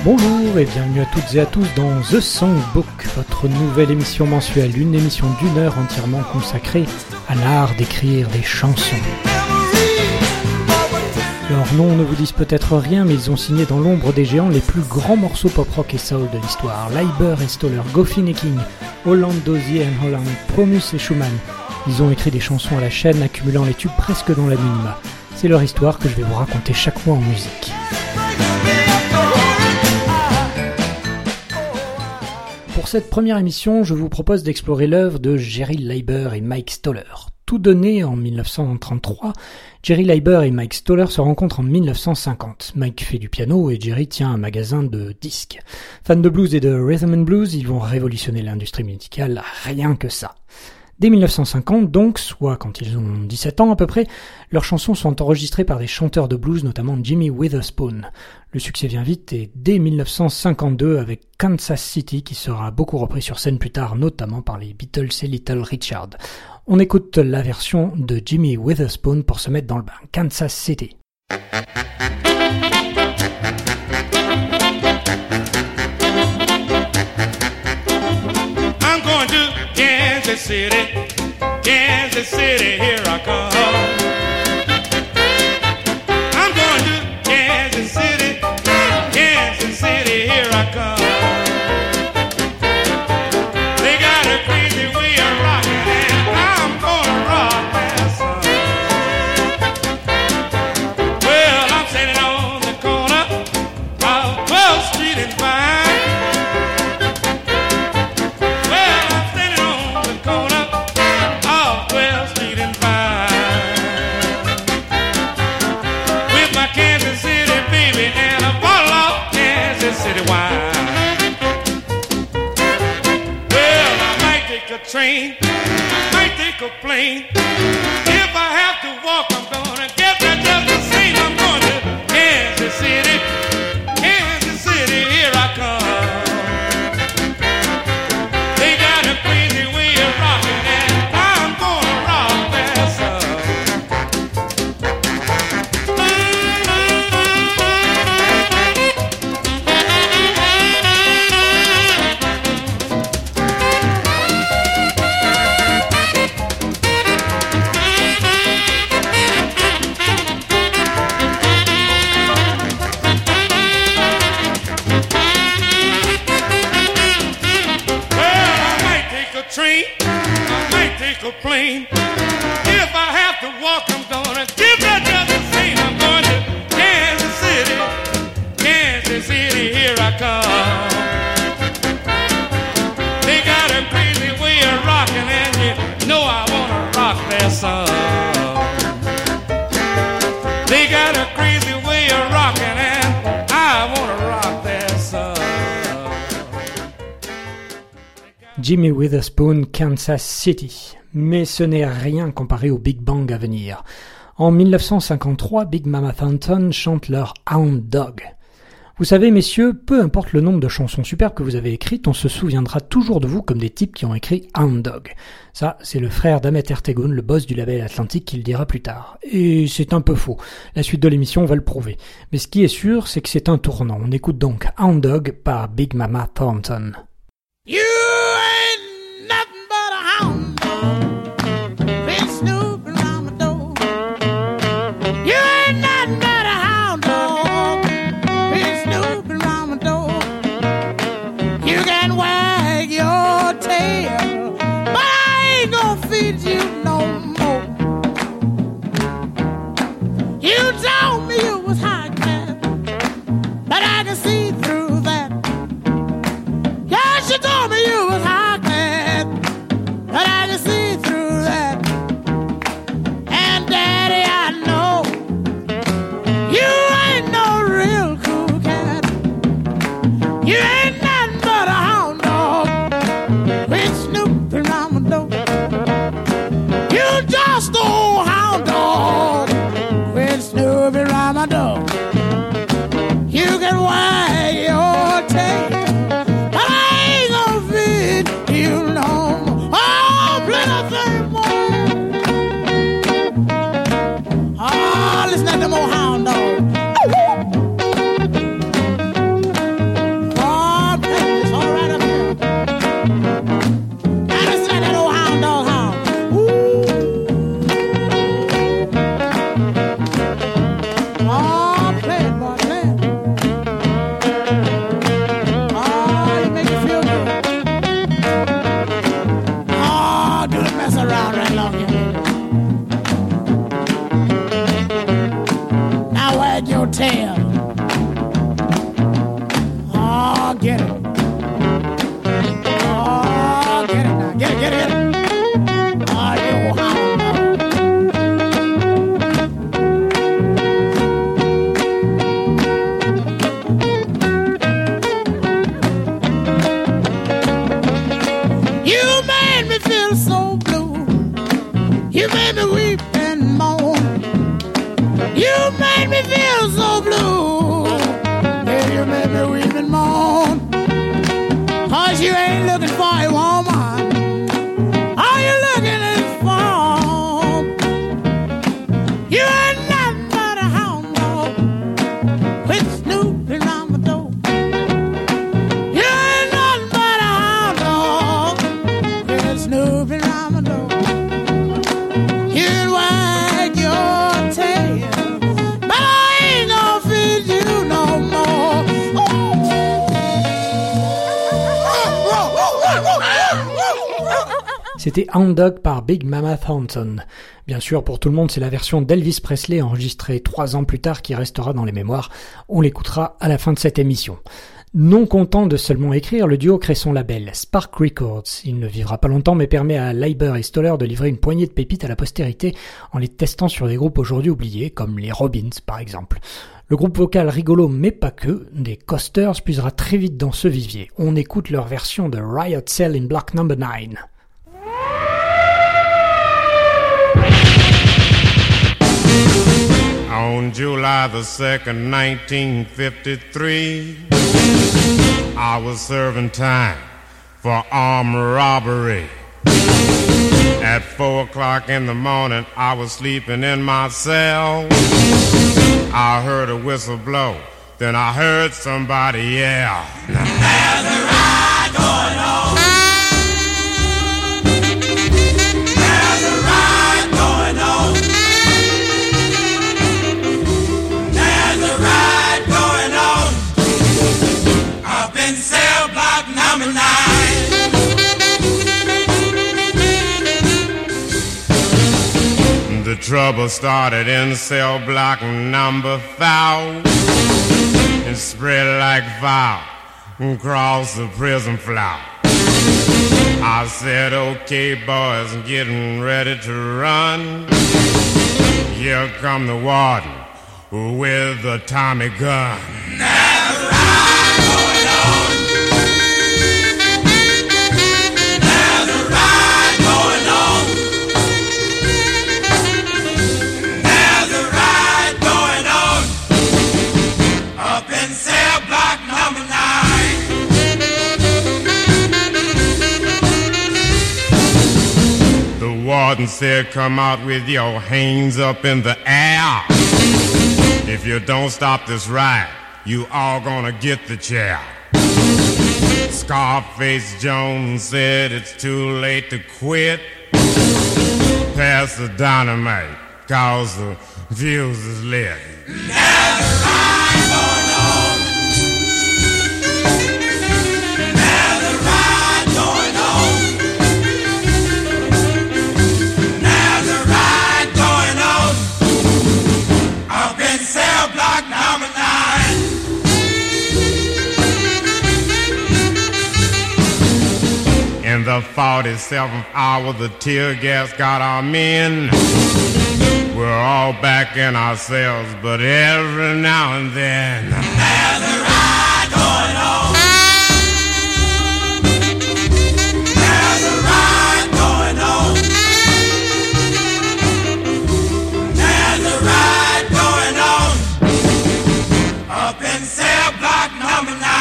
Bonjour et bienvenue à toutes et à tous dans The Songbook, votre nouvelle émission mensuelle, une émission d'une heure entièrement consacrée à l'art d'écrire des chansons. Leurs noms ne vous disent peut-être rien, mais ils ont signé dans l'ombre des géants les plus grands morceaux pop-rock et soul de l'histoire. Leiber et Stoller, Goffin et King, Holland, Dozier et Holland, Promus et Schumann. Ils ont écrit des chansons à la chaîne, accumulant les tubes presque dans l'anonymat. C'est leur histoire que je vais vous raconter chaque mois en musique. Pour cette première émission, je vous propose d'explorer l'œuvre de Jerry Leiber et Mike Stoller. Tout donné en 1933, Jerry Leiber et Mike Stoller se rencontrent en 1950. Mike fait du piano et Jerry tient un magasin de disques. Fans de blues et de rhythm and blues, ils vont révolutionner l'industrie musicale, rien que ça. Dès 1950 donc, soit quand ils ont 17 ans à peu près, leurs chansons sont enregistrées par des chanteurs de blues, notamment Jimmy Witherspoon. Le succès vient vite et dès 1952 avec Kansas City qui sera beaucoup repris sur scène plus tard, notamment par les Beatles et Little Richard. On écoute la version de Jimmy Witherspoon pour se mettre dans le bain. Kansas City. I'm going to Kansas City, Kansas City, here I come. I'm going to Kansas City, Kansas City, here I come. They got a crazy way of rocking and I'm gonna rock that song. Well, I'm sitting on the corner of 12th Street and Vine. Well, I'm standing on the corner of 12th Street and Vine with my Kansas City baby and a bottle of Kansas City wine. Well, I might take a train, I might take a plane. If I have to walk, I'm gonna get there just the same. I'm going to Kansas City, Kansas City, here I come. They got a crazy way of rocking and I'm gonna rock that song. Well, I might take a train, I might take a plane. If I have to walk, I'm gonna give that just the same. I'm going to Kansas City, Kansas City, here I come. They got a crazy way of rocking and you know I wanna rock their song. They got a crazy way of rocking and I wanna rock their song. Jimmy Witherspoon, Kansas City. Mais ce n'est rien comparé au Big Bang à venir. En 1953, Big Mama Thornton chante leur Hound Dog. Vous savez, messieurs, peu importe le nombre de chansons superbes que vous avez écrites, on se souviendra toujours de vous comme des types qui ont écrit Hound Dog. Ça, c'est le frère d'Ahmet Ertegun, le boss du label Atlantic, qui le dira plus tard. Et c'est un peu faux. La suite de l'émission va le prouver. Mais ce qui est sûr, c'est que c'est un tournant. On écoute donc Hound Dog par Big Mama Thornton. You ain't nothing but a hound dog, been snooping around my door. You ain't nothing but a hound dog, been snooping around my door. You can wag your tail, but I ain't gonna feed you no more. You told me you was high class, but I can see through that. Yes, you told me you was high class, but I can see through that. And Daddy, I know you ain't no real cool cat. You ain't nothing but a hound dog, been snooping around my door. You just old hound dog, been snooping around my door. You can wag your tail, but I ain't gonna feed you no more. Oh, plenty more. Oh, listen to them old hound dogs. C'était Hound Dog par Big Mama Thornton. Bien sûr, pour tout le monde, c'est la version d'Elvis Presley enregistrée 3 ans plus tard qui restera dans les mémoires. On l'écoutera à la fin de cette émission. Non content de seulement écrire, le duo crée son label, Spark Records. Il ne vivra pas longtemps mais permet à Leiber et Stoller de livrer une poignée de pépites à la postérité en les testant sur des groupes aujourd'hui oubliés, comme les Robins par exemple. Le groupe vocal rigolo mais pas que, des Coasters, puisera très vite dans ce vivier. On écoute leur version de Riot Cell in Block No. 9. On July the 2nd, 1953, I was serving time for armed robbery. At 4 o'clock in the morning, I was sleeping in my cell. I heard a whistle blow, then I heard somebody yell. There's a riot going on. There's a riot going on. There's a riot going on up in cell block number 9. The trouble started in cell block number 5 and spread like fire across the prison floor. I said, okay, boys, getting ready to run. Here come the warden with the Tommy gun. There's a riot going on. There's a riot going on. There's a riot going on up in cell block number 9. The warden said, come out with your hands up in the air. If you don't stop this riot, you all gonna get the chair. Scarface Jones said it's too late to quit. Pass the dynamite, cause the fuse is lit. There's a riot going on. There's a riot going on. There's a riot going on up in cell block number 9. In the 47th hour, the tear gas got our men. We're all back in our cells, but every now and then there's a riot going on. There's a riot going on. There's a riot going on up in cell block number 9.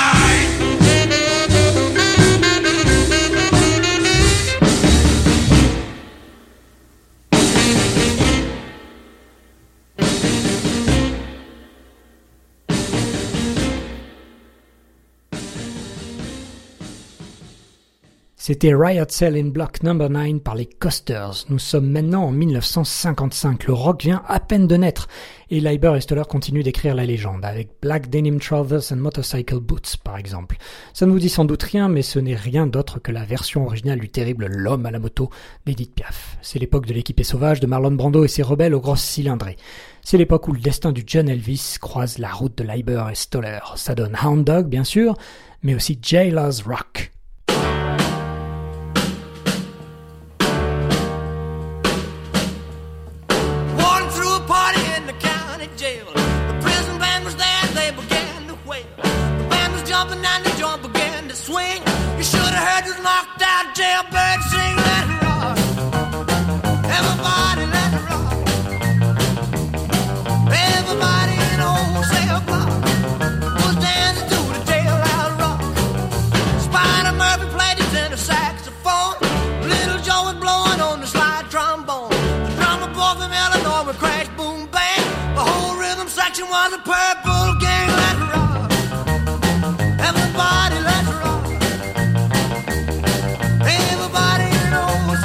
C'était Riot Cell in Block No. 9 par les Coasters. Nous sommes maintenant en 1955. Le rock vient à peine de naître et Leiber et Stoller continuent d'écrire la légende avec Black Denim Trousers and Motorcycle Boots par exemple. Ça ne vous dit sans doute rien, mais ce n'est rien d'autre que la version originale du terrible L'Homme à la moto d'Edith Piaf. C'est l'époque de l'équipée sauvage de Marlon Brando et ses rebelles aux grosses cylindrées. C'est l'époque où le destin du jeune Elvis croise la route de Leiber et Stoller. Ça donne Hound Dog bien sûr, mais aussi Jailers Rock. Swing, you should have heard this knocked out jailbird sing. Let it rock, everybody let it rock. Everybody in the whole cell block was dancing to the jailhouse rock. Spider Murphy played his tenor saxophone. Little Joe was blowing on the slide trombone. The drummer boy from Illinois would crash, boom, bang. The whole rhythm section was a purple gang. Let it rock, everybody let it rock. Everybody knows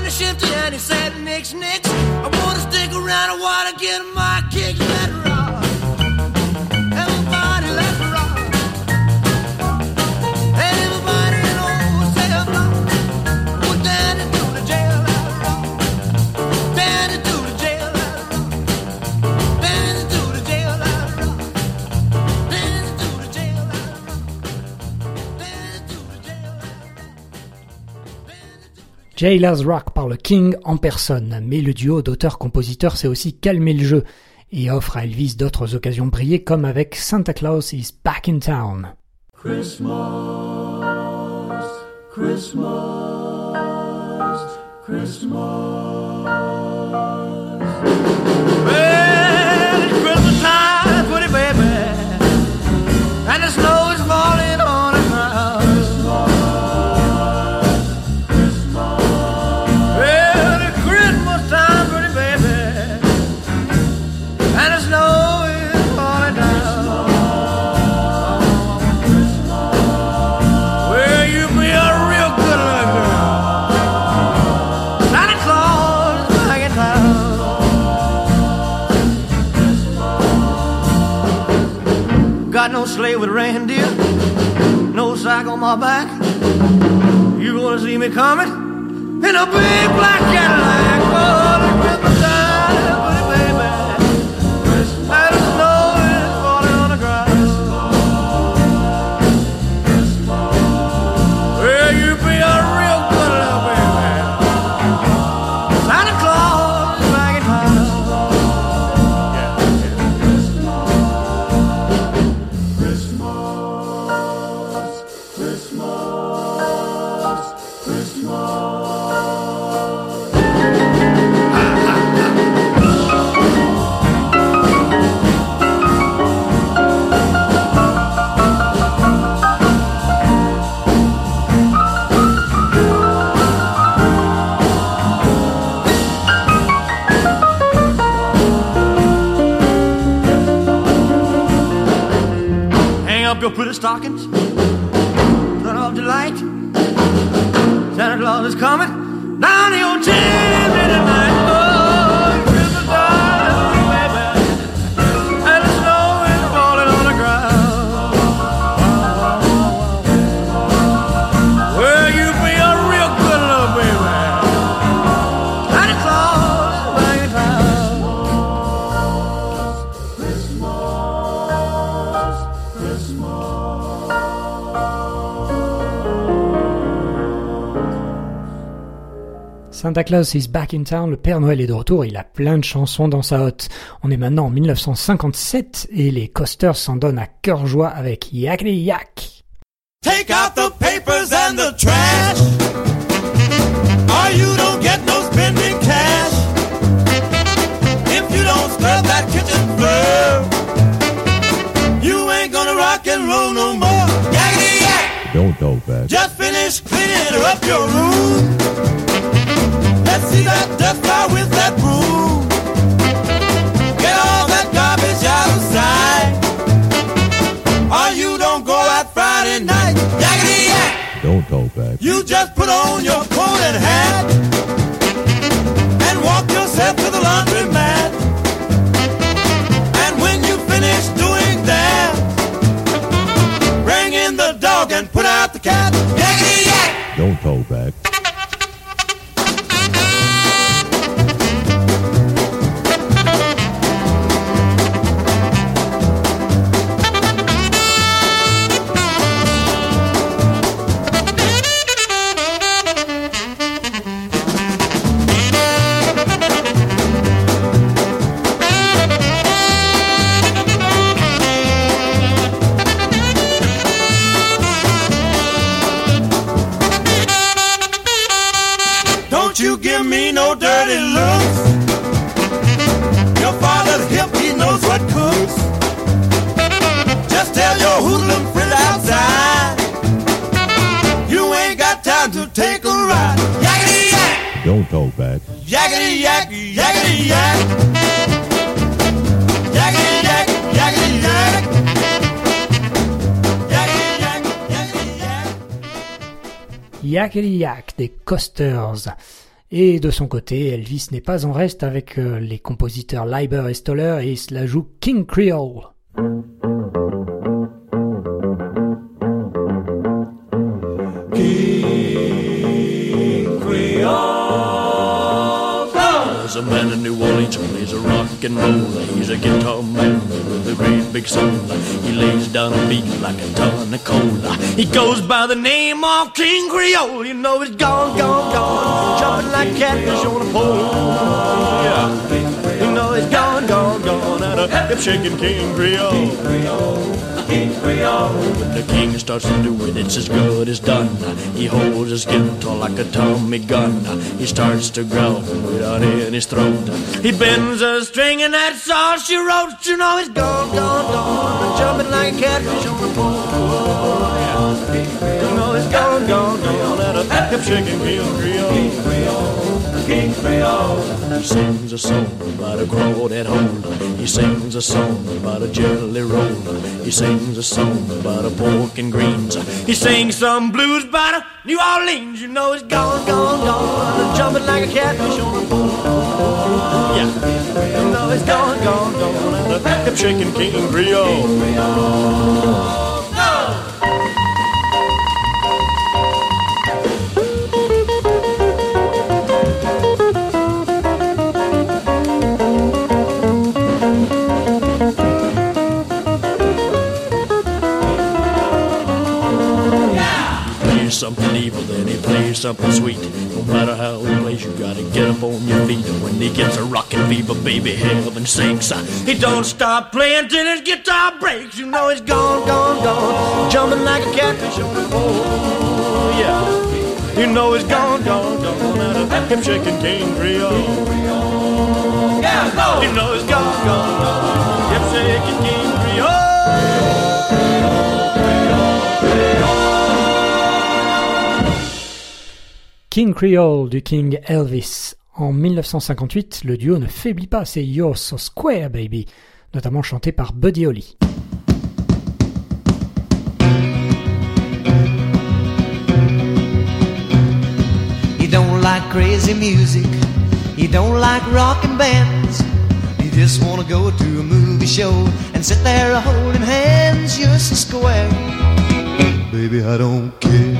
Shifty, shifty, and he said, nix, nix. I wanna stick around, I wanna get my kick. Let it rock. Everybody, let it rock. Everybody knows they're rock. Put Danny to the jail, let it rock. Danny to the jail, let it rock. Danny to the jail, let it rock. Danny to the jail, let it rock. Danny to the jail, let it rock. Jailers Rock par le King en personne, mais le duo d'auteurs-compositeurs s'est aussi calmé le jeu et offre à Elvis d'autres occasions de briller comme avec Santa Claus is Back in Town. Christmas, Christmas, Christmas. Well, it's Christmas time, pretty baby, and the snow is falling on the ground. Well, it's Christmas time, pretty baby, and the snow is falling down. Well, you be a real good little girl. Santa Claus is back in town. Got no sleigh with reindeer, no sack on my back. You gonna see me coming in a big black Cadillac. Oh, the Christmas time, pretty baby, and the snow is falling on the ground. Well, you be a real good little baby. Santa Claus is back in town. Hang up your pretty stockings, turn off the light. Santa Claus is coming down your chimney tonight. Oh, Christmas time, baby, and the snow is falling on the ground. Well, you be a real good little baby. Santa Claus is back in town. Santa Claus is Back in Town, le Père Noël est de retour, il a plein de chansons dans sa hotte. On est maintenant en 1957 et les Coasters s'en donnent à cœur joie avec Yakety Yak. Take out the papers and the trash, or you don't get no spending cash. If you don't scrub that kitchen floor, you ain't gonna rock and roll no more. Yakety yak! Don't go back. Just finished cleaning up your room. Let's see that dust fly with that broom. Get all that garbage out of sight, or you don't go out Friday night. Yakety yak! Don't go back. You just put on your coat and hat and walk yourself to the laundromat. And when you finish doing that, bring in the dog and put out the cat. Yakety yak! Don't go back. You give me no dirty looks. Your father's hip, he knows what cooks. Just tell your hoodlum friend outside, you ain't got time to take a ride. Yakety yak! Don't go back. Yakety yak, yakety yak. Yakety yak, yakety yak. Yakety yak, yakety yak. Yakety Yak des Coasters. Et de son côté, Elvis n'est pas en reste avec les compositeurs Leiber et Stoller et cela joue King Creole. King Creole. There's a man in New Orleans who plays a rock and roll. He's a guitar man with a great big soul. He lays down a beat like a ton of coal. He goes by the name of King Creole. You know he's gone, gone, gone, jumping like catfish on a pole. Yeah, you know he's gone, gone, gone, out of hip shaking King Creole. King Creole. When the king starts to do it, it's as good as done. He holds his guitar like a Tommy gun. He starts to growl without in his throat. He bends a string and that's all she wrote. You know he's gone, gone, gone, jumping like a catfish on the pole. You know he's gone, gone, gone, out of hip shaking King Creole. King Creole. He sings a song about a crawdad hole. He sings a song about a jelly roll. He sings a song about a pork and greens. He sings some blues about a New Orleans. You know he's gone, gone, gone, jumping like a catfish on a pole. Yeah, you know he's gone, gone, gone, out of hip shaking King Creole. Something evil, then he plays something sweet. No matter how he plays, you gotta get up on your feet. And when he gets a rockin' fever, baby, heaven sinks. He don't stop playing till his guitar breaks. You know he's gone, gone, gone, jumping like a catfish on a pole. Yeah, you know he's gone, gone, gone, out of hip shaking King Creole. Yeah, go. You know he's gone, gone, gone, hip shaking King Creole. King Creole du King Elvis. En 1958, le duo ne faiblit pas, c'est You're So Square Baby, notamment chanté par Buddy Holly. You don't like crazy music, you don't like rockin' bands, you just wanna go to a movie show and sit there holding hands. You're so square, baby, I don't care.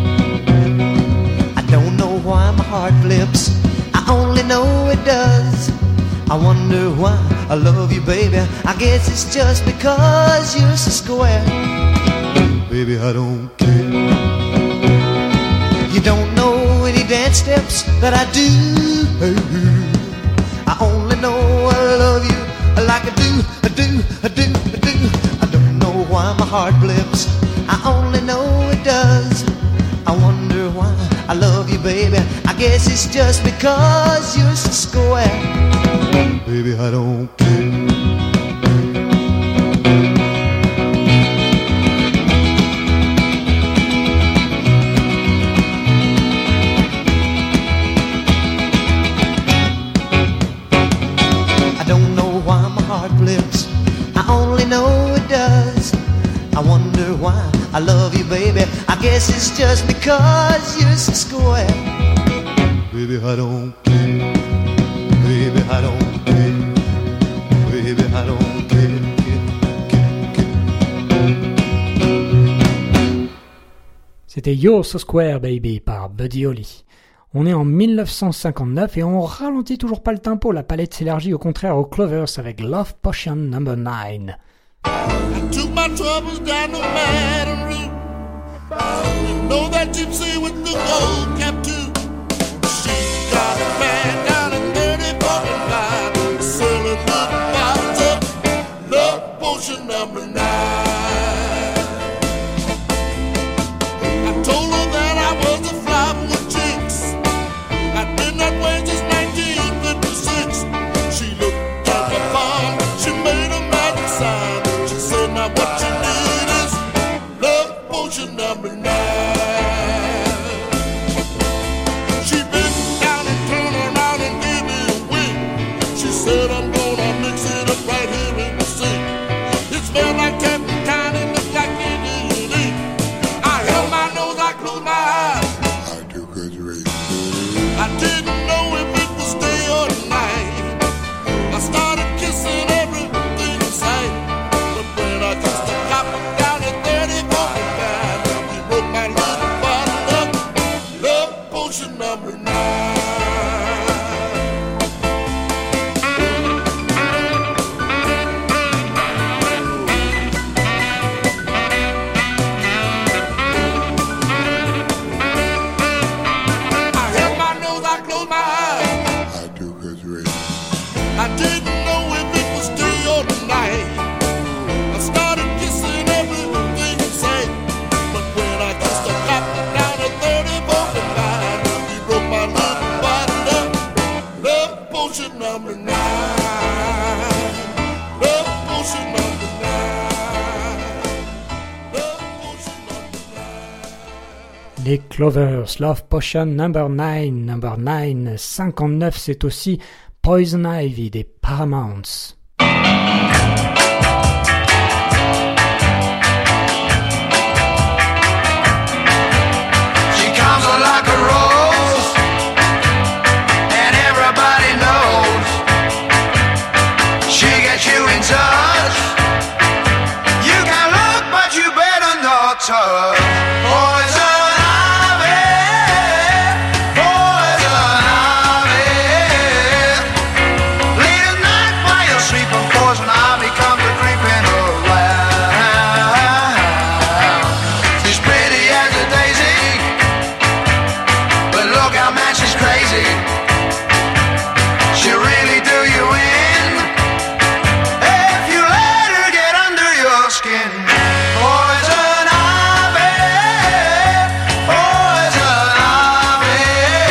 Don't know why my heart flips, I only know it does. I wonder why I love you, baby. I guess it's just because you're so square. Baby, I don't care. You don't know any dance steps that I do. I only know I love you like I do, I do, I do, I do. I don't know why my heart flips, I only know it does. I wonder why I love you, baby. I guess it's just because you're so square. Baby, I don't care. I don't know why my heart flips, I only know it does. I wonder why I love you, baby. I guess it's just because you're so square. Baby, I don't care. Baby, I don't care. Baby, I don't care. C'était You're So Square Baby par Buddy Holly. On est en 1959 et on ralentit toujours pas le tempo, la palette s'élargit au contraire aux Clovers avec Love Potion No. 9. I took my troubles down to Baton Rouge. You know that gypsy with the gold cap too. She got a man down in 34th line, selling the bottles of Love Potion No. 9. I told her that I was a flop with chicks. I'd been that way since 1956. She looked at my palm, she made a magic sign. She said, now what you need is Love Potion No. 9. She bent down and turned potion number 9. Love potion number 9. Love potion number 9. Les Clovers, Love Potion number 9. Number 9, 59, c'est aussi Poison Ivy des Paramounts. Touch. Poison ivy, poison ivy. Late at night while you're sleeping, poison ivy comes a creeping around. She's pretty as a daisy, but look how man she's crazy. She'll really do you in if you let her get under your skin. Poison ivy, poison ivy.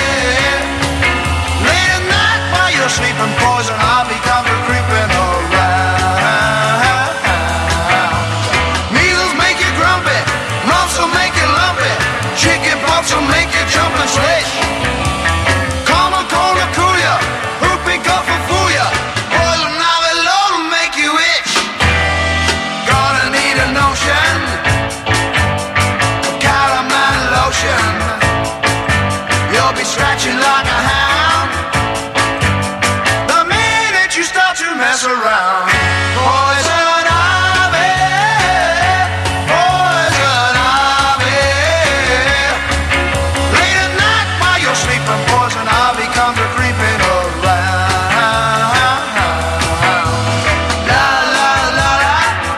Late at night while you're sleeping, poison ivy comes a creeping around. Measles make you grumpy, mumps will make you lumpy, chicken pox will make you jump and slish. Common cold will cool ya, whooping cough will fool ya. Poison ivy load will make you itch. Gonna need a notion of calamine lotion. You'll be scratching like a hound the minute you start to mess around. Poison ivy, poison ivy. Late at night while you're sleeping, poison ivy comes a creeping around. La la la la,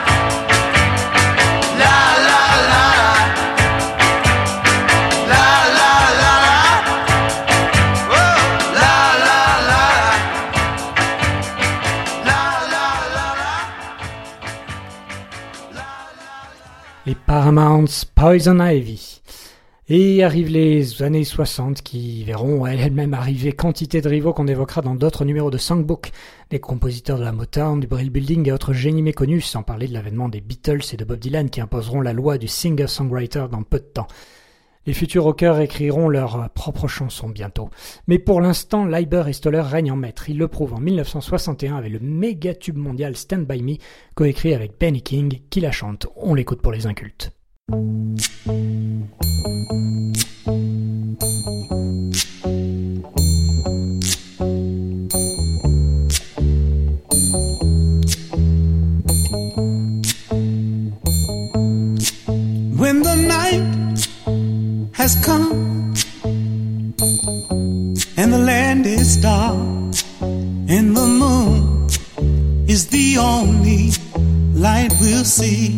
la la la, la la la, whoa, la la la, la la la. Les Paramounts, Poison Ivy. Et arrivent les années 60 qui verront elles-mêmes arriver quantité de rivaux qu'on évoquera dans d'autres numéros de Songbook, des compositeurs de la Motown, du Brill Building et autres génies méconnus, sans parler de l'avènement des Beatles et de Bob Dylan qui imposeront la loi du singer-songwriter dans peu de temps. Les futurs rockers écriront leurs propres chansons bientôt. Mais pour l'instant, Leiber et Stoller règnent en maître. Ils le prouvent en 1961 avec le méga tube mondial Stand By Me, coécrit avec Benny King, qui la chante. On l'écoute pour les incultes. When the night has come and the land is dark and the moon is the only light we'll see.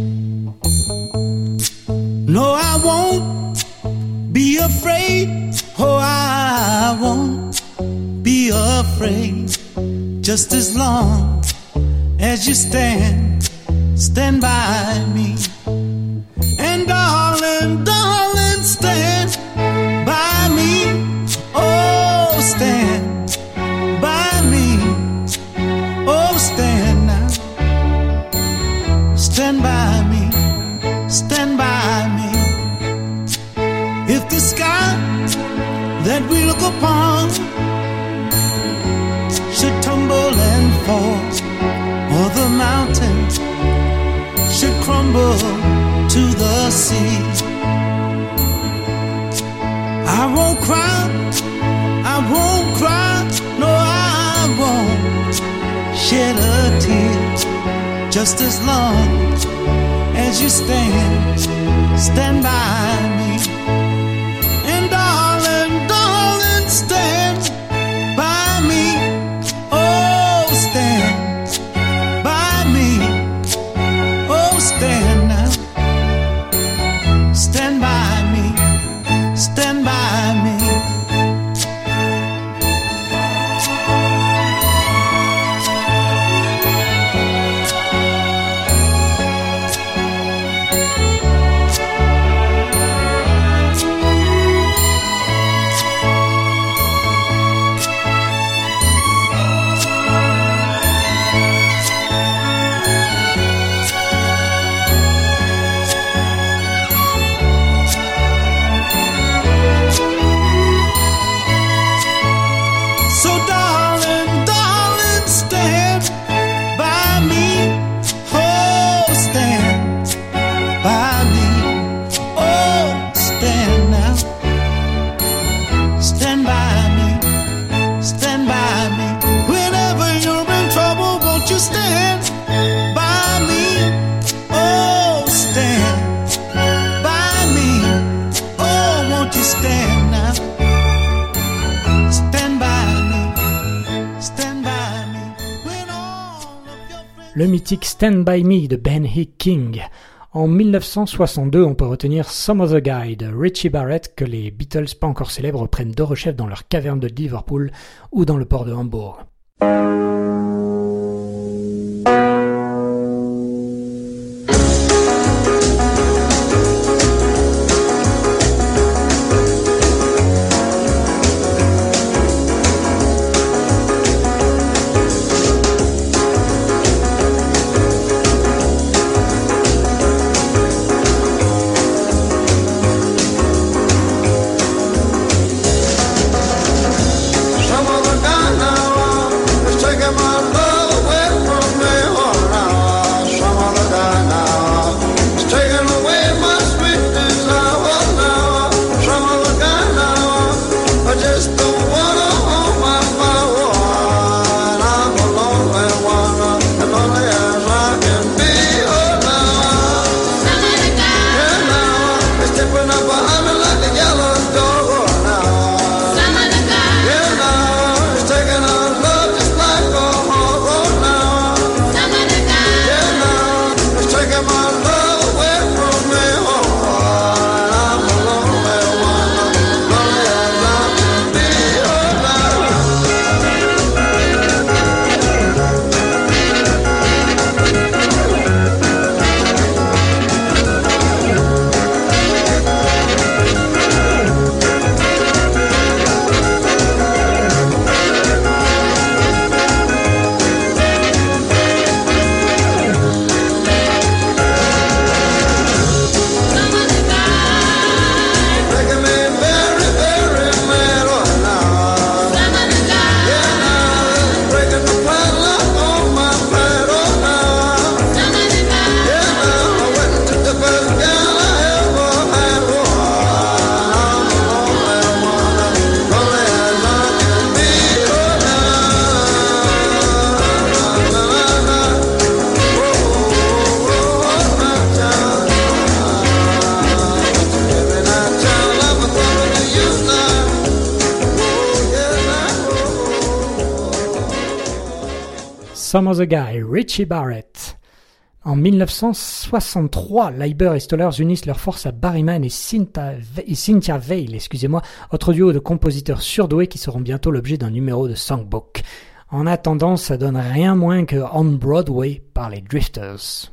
No, I won't be afraid. Oh, I won't be afraid. Just as long as you stand by me. And darling, darling, stand by me. Oh, stand by me. Oh, stand now. Stand by me. Stand by me. If the sky that we look upon should tumble and fall, or the mountains should crumble to the sea, I won't cry, I won't cry, no, I won't shed a tear. Just as long as you stand by me. And darling, darling, stand by me. Oh, stand by me. Oh, stand now. Stand by me. Stand by me. stand by me. Whenever you're in trouble, won't you stand by me? Oh, stand by me. Oh, won't you stand now? Stand by me. Stand by me. When all of your friends... Le mythique Stand By Me de Ben Hick King. En 1962, on peut retenir Some Other Guy de Richie Barrett que les Beatles, pas encore célèbres, prennent de rechef dans leur caverne de Liverpool ou dans le port de Hambourg. Some other guy now is taking my love away from me. Oh, now some other guy now is taking away my sweet desire. Oh, now some other guy now I just don't wanna hold my fire. Oh, and I'm a lonely one, as lonely as I can be. Oh, now some other guy, yeah, now it's stepping up behind me like a yellow dog. Oh, now some other guy, yeah, now it's taking our love just like a hog. Oh, now some other guy, yeah, now it's taking my love away from me. Oh, and I'm a lonely one, lonely as I can be. Oh, now making me very, very mad. Oh, now some other guy, yeah, now breaking the padlock on my pad. Oh, now some other guy, yeah, now I went to the first gal I ever had. Oh, I'm a lonely one, lonely as I can be. Oh, every night, child, I'm a thought of you now. Some Other Guy, Richie Barrett. En 1963, Leiber et Stollers unissent leurs forces à Barry Mann et Cynthia Weil, autre duo de compositeurs surdoués qui seront bientôt l'objet d'un numéro de Songbook. En attendant, ça donne rien moins que On Broadway par les Drifters.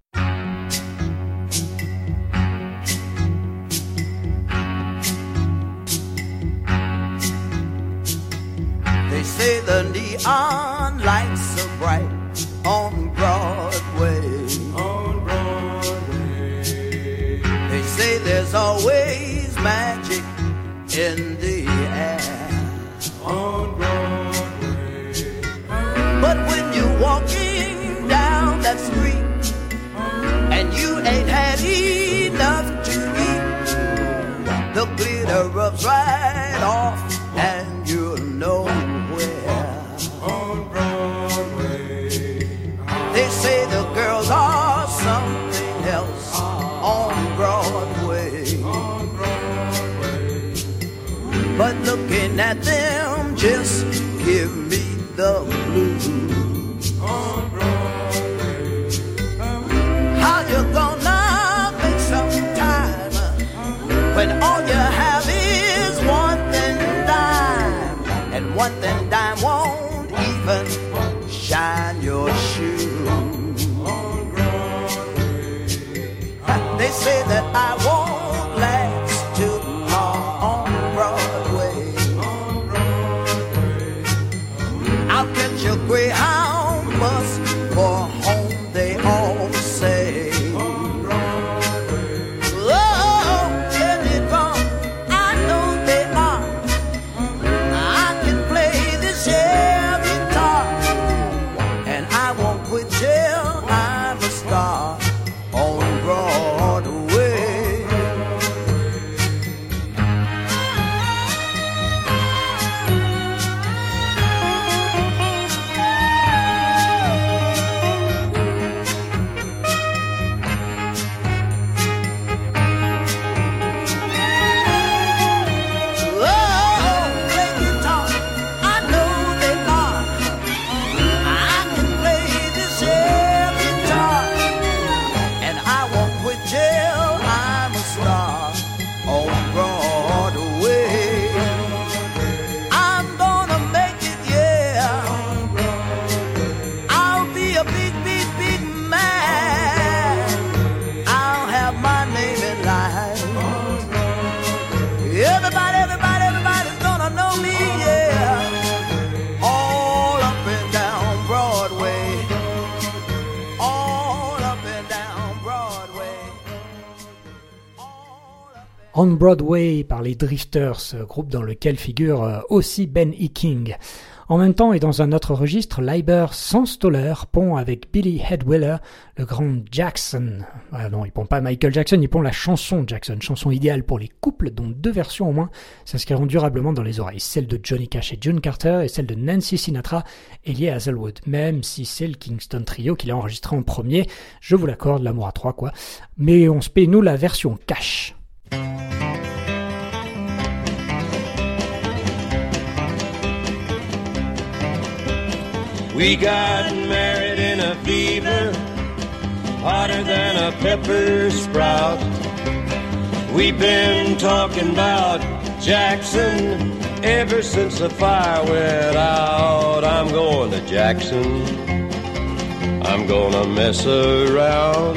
They say the neon lights are bright on Broadway. On Broadway. They say there's always magic in the air. On Broadway. But when you're walking down that street and you ain't had enough to eat, the glitter rubs right off and you're nowhere. On Broadway. They say the girls are something else on Broadway. On Broadway. But looking at them just give me the blues. On Broadway. How you gonna make some time when all you have is one thin dime, and one thin dime won't even shine your shoes. On Broadway. They say that I won't last too long on Broadway. On Broadway. I'll catch a Greyhound bus for home, they all say. On Broadway. Oh, can it come? I know they are. I can play this here guitar, and I won't quit till I'm a star on Broadway. On Broadway par les Drifters, groupe dans lequel figure aussi Ben E. King. En même temps et dans un autre registre, Leiber sans Stoller pond avec Billy Headwiller le grand Jackson. Non, il pond pas Michael Jackson, il pond la chanson Jackson, chanson idéale pour les couples dont 2 versions au moins s'inscriront durablement dans les oreilles, celle de Johnny Cash et June Carter et celle de Nancy Sinatra et Lee Hazelwood, même si c'est le Kingston Trio qui l'a enregistré en premier, je vous l'accorde, l'amour à 3 quoi, mais on se paie nous la version Cash. We got married in a fever, hotter than a pepper sprout. We've been talking about Jackson ever since the fire went out. I'm going to Jackson, I'm gonna mess around.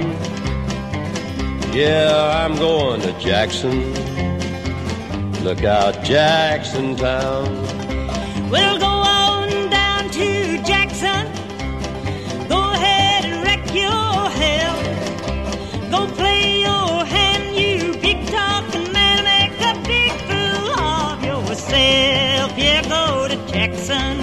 Yeah, I'm going to Jackson, look out Jackson Town. We'll go on down to Jackson, go ahead and wreck your hell. Go play your hand, you big talking man, make a big fool of yourself. Yeah, go to Jackson,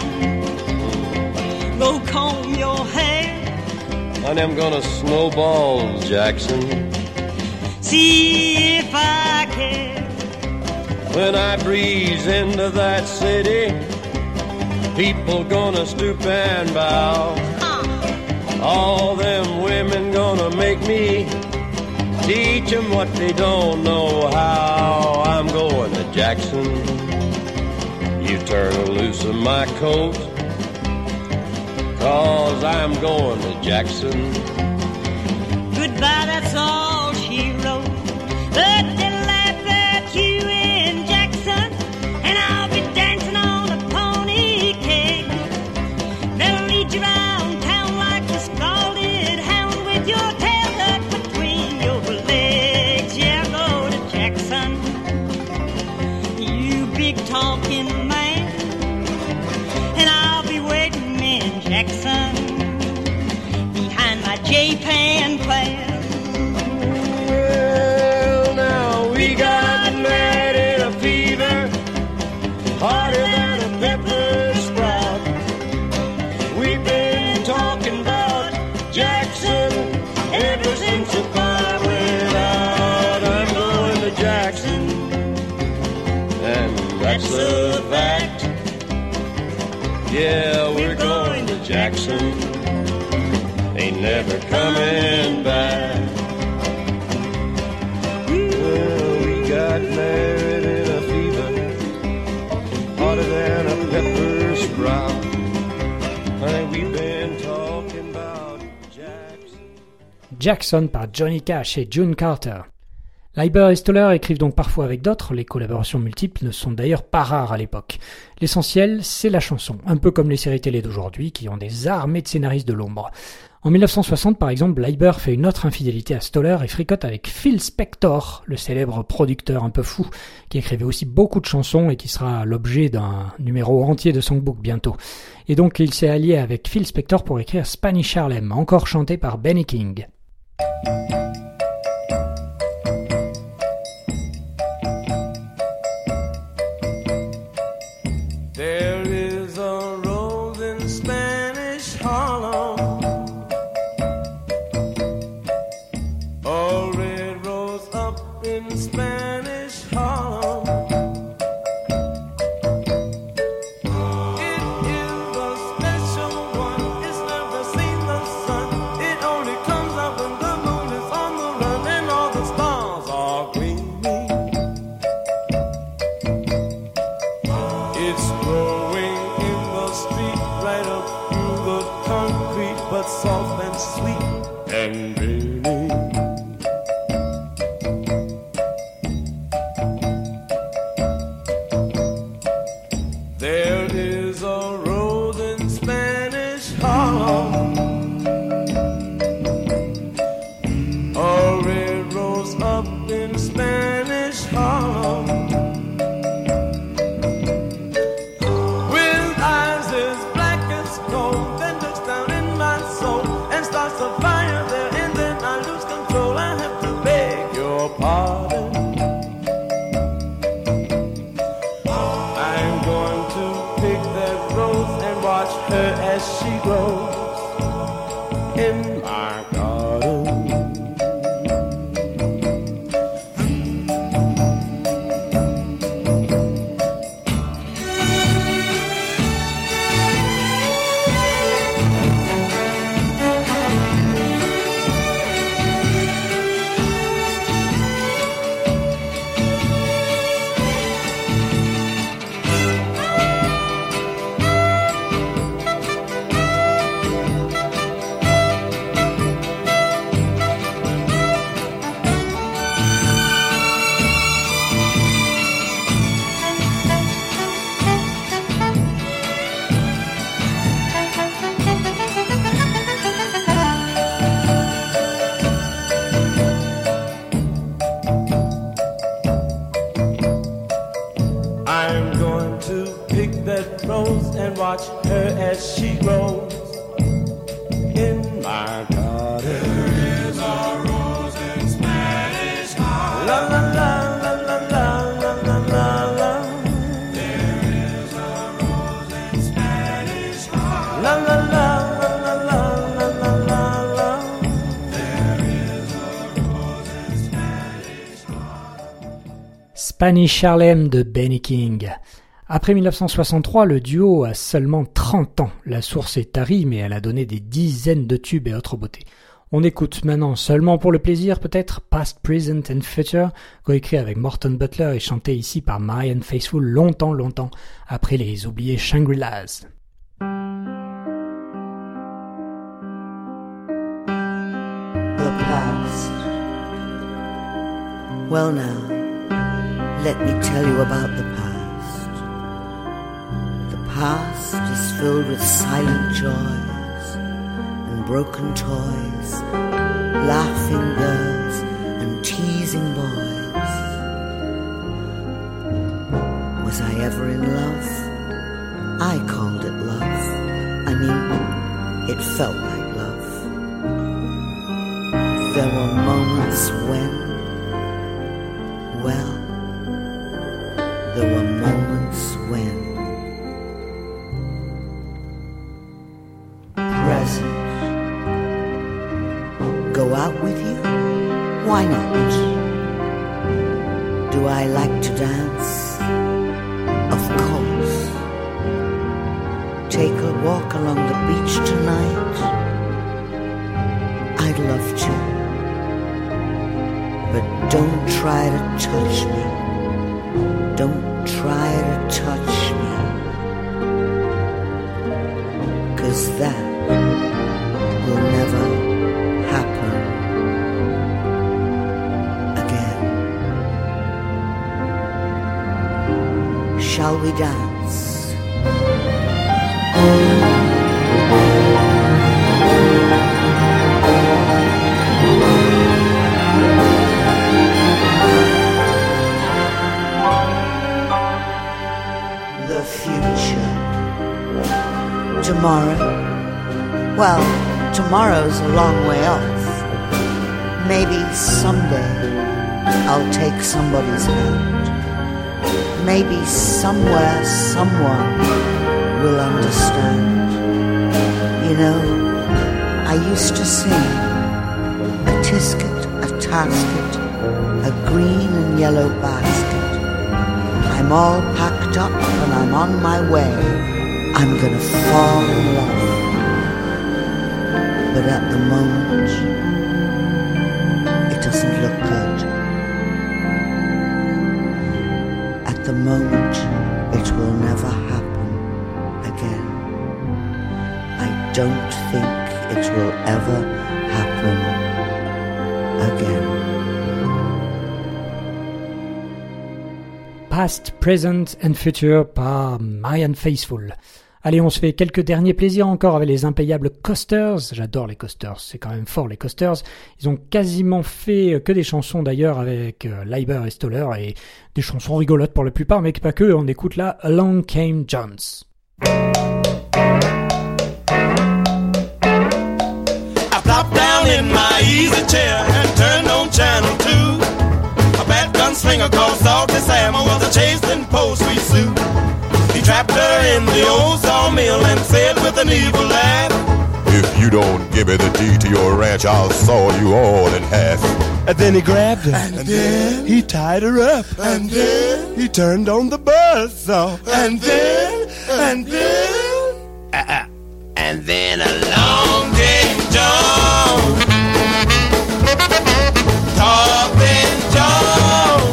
go comb your hair. And I'm gonna snowball Jackson, see if I care. When I breeze into that city, people gonna stoop and bow. All them women gonna make me teach them what they don't know how. I'm going to Jackson, you turn loose of my coat, 'cause I'm going to Jackson. Goodbye, that's all she wrote. But they'll laugh at you in Jackson, and I'll be dancing on a pony cake. They'll lead you around town like a scalded hound with your tail tucked between your legs. Yeah, go to Jackson, you big talking man, and I'll be waiting in Jackson behind my J-Pan plan. Well, now we got married in a fever, hotter than a pepper sprout. We've been talking about Jackson ever since the fire went out. I'm going to Jackson, and that's a fact. Yeah, we're going to Jackson, ain't never coming back. Well, we got married in a fever, hotter than a pepper sprout. Honey, we've been talking about Jackson. Jackson par Johnny Cash et June Carter. Leiber et Stoller écrivent donc parfois avec d'autres, les collaborations multiples ne sont d'ailleurs pas rares à l'époque. L'essentiel, c'est la chanson, un peu comme les séries télé d'aujourd'hui qui ont des armées de scénaristes de l'ombre. En 1960, par exemple, Leiber fait une autre infidélité à Stoller et fricote avec Phil Spector, le célèbre producteur un peu fou, qui écrivait aussi beaucoup de chansons et qui sera l'objet d'un numéro entier de Songbook bientôt. Et donc il s'est allié avec Phil Spector pour écrire Spanish Harlem, encore chanté par Benny King. There is a rose in Spanish Harlem, a red rose up in Spanish Harlem. It is a special one, it's never seen the sun. It only comes up when the moon is and watch her as she grows in my garden. And watch her as she grows in my garden. There is a rose in Spanish Harlem. La la la la la la la la la. There is a rose in Spanish Harlem. La la la la la la la la la. There is a rose in Spanish Harlem. Spanish Harlem de Benny King. Après 1963, le duo a seulement 30 ans. La source est tarie, mais elle a donné des dizaines de tubes et autres beautés. On écoute maintenant, seulement pour le plaisir peut-être, Past, Present and Future, coécrit avec Morton Butler et chanté ici par Marianne Faithfull longtemps après les oubliés Shangri-Las. The past. Well now, let me tell you about the past. The past is filled with silent joys and broken toys, laughing girls and teasing boys. Was I ever in love? I called it love. I mean, it felt like love. There were moments when, well, there were moments when. Present. Go out with you? Why not? Do I like to dance? Of course. Take a walk along the beach tonight? I'd love to. But don't try to touch me. Don't try to touch me. 'Cause that will never happen again. Shall we dance? The future. Tomorrow. Well, tomorrow's a long way off. Maybe someday I'll take somebody's hand. Maybe somewhere someone will understand. You know, I used to sing a tisket, a tasket, a green and yellow basket. I'm all packed up and I'm on my way. I'm gonna fall in love. But at the moment, it doesn't look good. At the moment, it will never happen again. I don't think it will ever happen again. Past, Present and Future par Marianne Faithfull. Allez, on se fait quelques derniers plaisirs encore avec les impayables Coasters. J'adore les Coasters, c'est quand même fort les Coasters. Ils ont quasiment fait que des chansons d'ailleurs avec Leiber et Stoller et des chansons rigolotes pour la plupart, mais pas que. On écoute là Along Came Jones. I plopped down in my easy chair and turned on channel 2. A bad gunslinger called Salty Sam was a chasing post-sweet Sue. He trapped her in the old sawmill and said with an evil laugh, if you don't give me the deed to your ranch, I'll saw you all in half. And then he grabbed her, and then he tied her up, and then he turned on the buzzsaw, and then along came John, Talking John,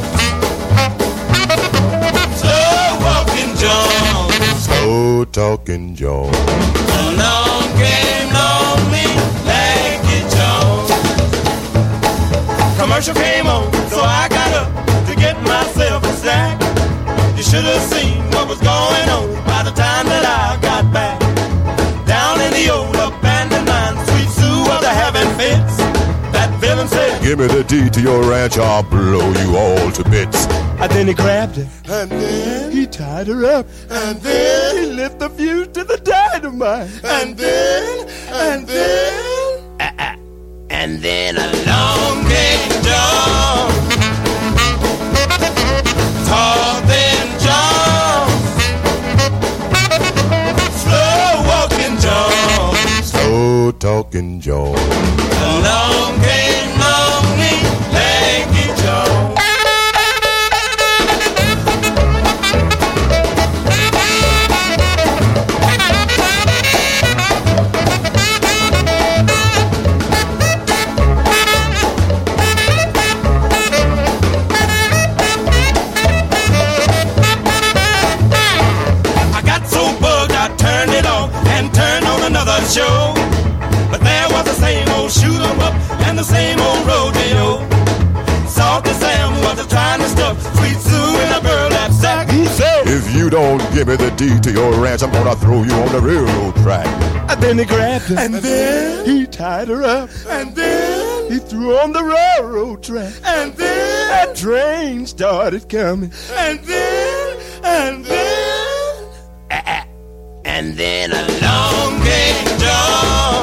slow walking John, slow talking John. Along came lonely Lanky John. Commercial came on, so I got up to get myself a snack. You should have seen what was going on by the time that I got back. Down in the old abandoned mine, Sweet Sue was having fits. That villain said, give me the deed to your ranch, I'll blow you all to bits. And then he grabbed her, and then he tied her up, and then he lit the fuse to the dynamite, and then along came John, Talking John, slow walking John, slow talking John. Along came lonely Lanky John. Show, but there was the same old shoot 'em up and the same old rodeo. Salty Sam was trying to stuff Sweet Sue in a burlap sack. He said, if you don't give me the deed to your ranch, I'm gonna throw you on the railroad track. And then he grabbed her, and then he tied her up, and then he threw her on the railroad track, and then that train started coming, and then along came John,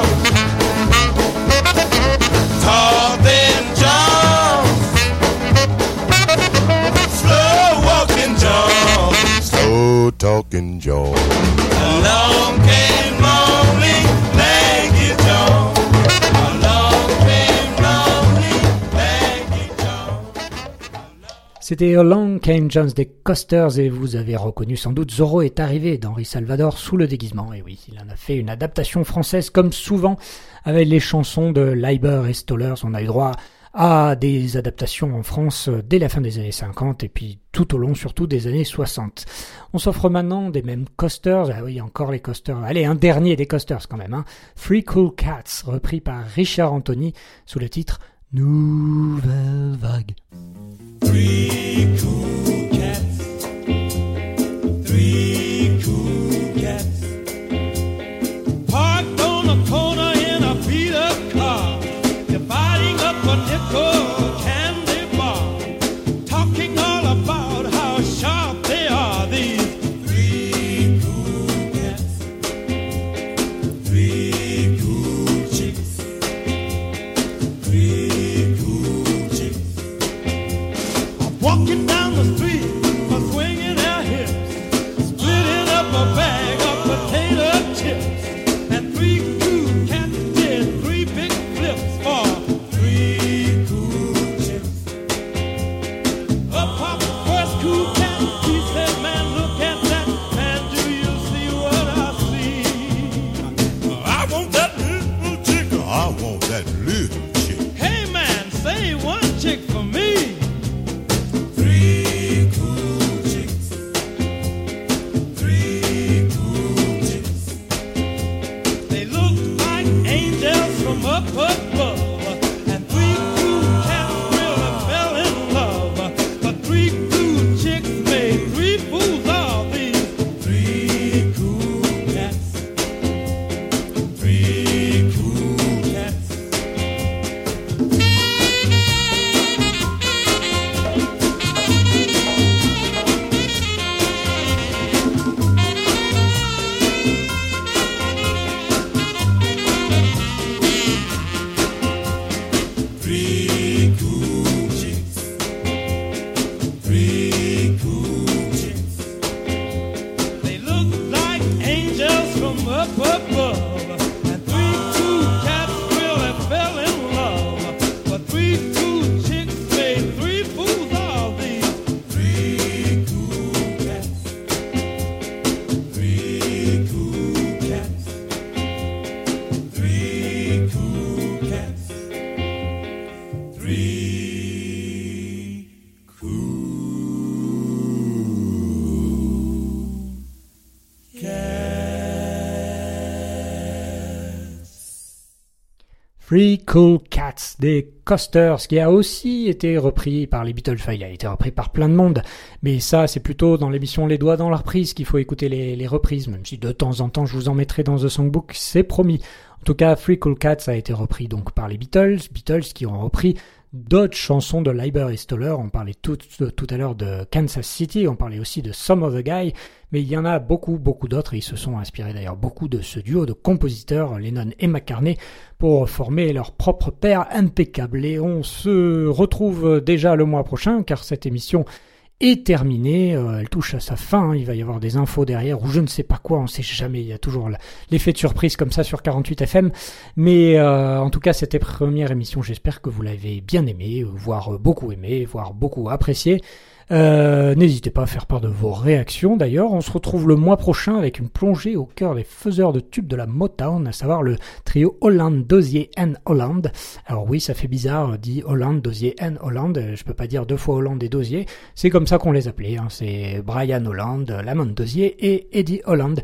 Talking John, slow walking John, slow talking John. Along came lonely Lanky John, along came lonely Lanky John. C'était Along Came Jones des Coasters et vous avez reconnu sans doute Zorro est arrivé d'Henri Salvador sous le déguisement. Et oui, il en a fait une adaptation française comme souvent avec les chansons de Leiber et Stollers. On a eu droit à des adaptations en France dès la fin des années 50 et puis tout au long surtout des années 60. On s'offre maintenant des mêmes Coasters. Ah oui, encore les Coasters. Allez, un dernier des Coasters quand même. Hein. Three Cool Cats, repris par Richard Anthony sous le titre Nouvelle Vague. Three cool cats, three cool cats, parked on the corner in a beat-up car, dividing up a nickel candy bar, talking all about how sharp they are, these three cool cats, three cool chicks, three cool chicks. Walking down the street, swinging their hips, splitting up a bag of potato chips, and three cool cats did three big flips for three cool chicks. Up popped the first cool cat, he said, man, look at that, man, do you see what I see? I want that little chick, I want that little chick. Hey man, say one chick for me. Three cool chicks, three cool chicks. They look like angels from up above, and three cool cats really fell in love. But three cool chicks made three fools of these three cool cats, three cool cats. above. And three cool cats really fell in love. But three cool chicks made three fools of these. Three cool cats. Three cool cats. Three cool cats. Three Three Cool Cats des Coasters, qui a aussi été repris par les Beatles. Enfin, il a été repris par plein de monde, mais ça, c'est plutôt dans l'émission Les Doigts dans la reprise qu'il faut écouter les reprises, même si de temps en temps, je vous en mettrai dans The Songbook, c'est promis. En tout cas, Three Cool Cats a été repris donc par les Beatles qui ont repris d'autres chansons de Leiber et Stoller. On parlait tout à l'heure de Kansas City, on parlait aussi de Some Other Guy, mais il y en a beaucoup d'autres, et ils se sont inspirés d'ailleurs beaucoup de ce duo de compositeurs, Lennon et McCartney, pour former leur propre paire impeccable. Et on se retrouve déjà le mois prochain, car cette émission est terminée, elle touche à sa fin, il va y avoir des infos derrière, ou je ne sais pas quoi, on sait jamais, il y a toujours l'effet de surprise comme ça sur 48 FM, mais en tout cas cette première émission, j'espère que vous l'avez bien aimée, voire beaucoup appréciée. N'hésitez pas à faire part de vos réactions d'ailleurs. On se retrouve le mois prochain avec une plongée au cœur des faiseurs de tubes de la Motown, à savoir le trio Holland, Dozier and Holland. Alors oui, ça fait bizarre, dit Holland, Dozier and Holland. Je peux pas dire deux fois Holland et Dozier. C'est comme ça qu'on les appelait, hein. C'est Brian Holland, Lamont Dozier et Eddie Holland.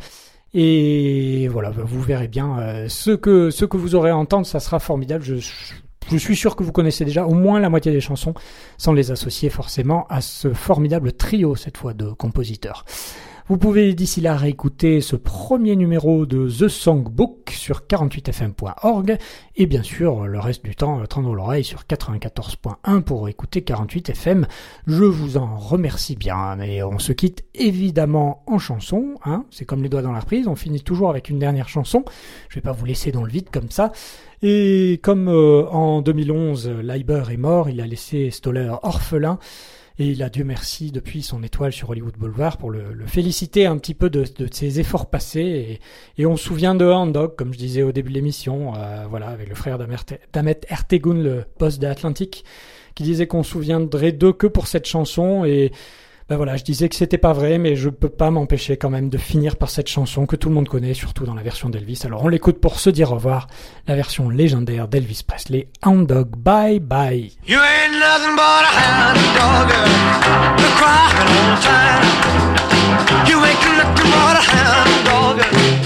Et voilà, vous verrez bien ce que vous aurez à entendre, ça sera formidable. Je suis sûr que vous connaissez déjà au moins la moitié des chansons, sans les associer forcément à ce formidable trio, cette fois, de compositeurs. Vous pouvez d'ici là réécouter ce premier numéro de The Songbook sur 48fm.org et bien sûr le reste du temps tendre l'oreille sur 94.1 pour écouter 48fm. Je vous en remercie bien, mais on se quitte évidemment en chanson, hein. C'est comme les doigts dans la reprise, on finit toujours avec une dernière chanson. Je vais pas vous laisser dans le vide comme ça. Et comme en 2011, Leiber est mort, il a laissé Stoller orphelin. Et il a, Dieu merci, depuis son étoile sur Hollywood Boulevard pour le féliciter un petit peu de ses efforts passés. Et on se souvient de Hound Dog, comme je disais au début de l'émission, voilà, avec le frère d'Ahmet Ertegun, le boss de Atlantic, qui disait qu'on se souviendrait d'eux que pour cette chanson. Et ben voilà, je disais que c'était pas vrai, mais je peux pas m'empêcher quand même de finir par cette chanson que tout le monde connaît, surtout dans la version d'Elvis. Alors on l'écoute pour se dire au revoir, la version légendaire d'Elvis Presley, Hound Dog, bye bye. You ain't nothing but a hound dog, you're crying all the time. You ain't nothing but a hound dog.